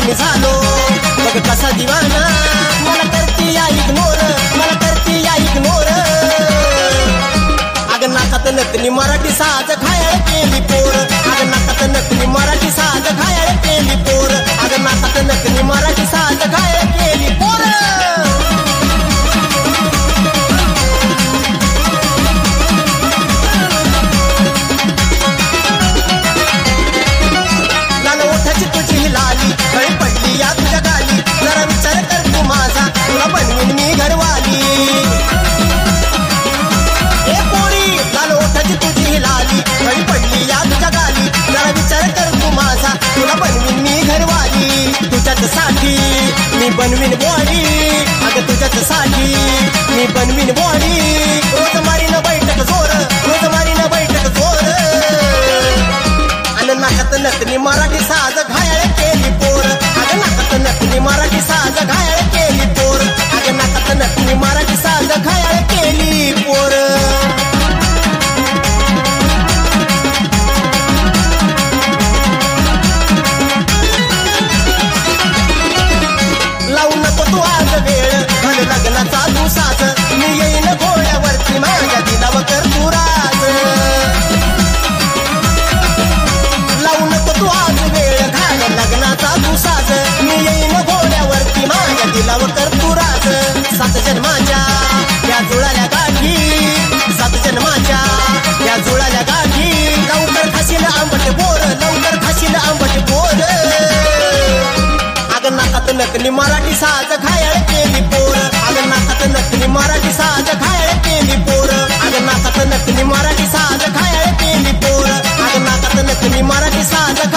मी झालो बघ कसा दिवाना, मला करती या इग्नोर, मला करती या इग्नोर. अग नाकात नकली मराठी साज घायल केली पोर, अग नाकात नकली मराठी साज घायल केली पोर, अग नाकात नकली मराठी साज घायल केली पोर. तुझी लाली गळी पडली या तुझ्या गाली, जरा विचार कर तू माझा, तुला बनवीन मी घरवाली. ए पोरी लाल ओठाची तुझी लाली गळी पडली या तुझ्या गाली, जरा विचार कर तू माझा, तुला बनवीन मी घरवाली. तुझ्याच साठी मी बनवीन बॉडी, अगं तुझ्याच साठी मी बनवीन बॉडी. रोज मारीन बैठक जोर, रोज मारीन बैठक जोर. नाकात नकली मराठी साज घायल केली पोर, अगं नाकात नकली मराठी साज घायल केली पोर, अगं नाकात नकली मराठी साज घायल केली पोर. लावू नको तू आज वेळ भले लग्नाचा तू साज, मी येईन घोड्यावरती माझ्या दिलावर कर तू राज. तू आज वेळ घाल लग्नाचा तू साज, मी येईन घोड्यावरती माझ्या दिलावर कर तू राज. 7 जन्माच्या या जुळाल्या गाठी, 7 जन्माच्या या जुळाल्या गाठी. लवकर खाशील आंबट बोर, लवकर खाशील आंबट बोर. अगं नाकात नकली मराठी साज घायल केली पोर, अगं नाकात नकली मराठी साज घायल केली पोर, अगं नाकात नकली मराठी साज घायल केली पोर, अगं नाकात नकली मराठी साज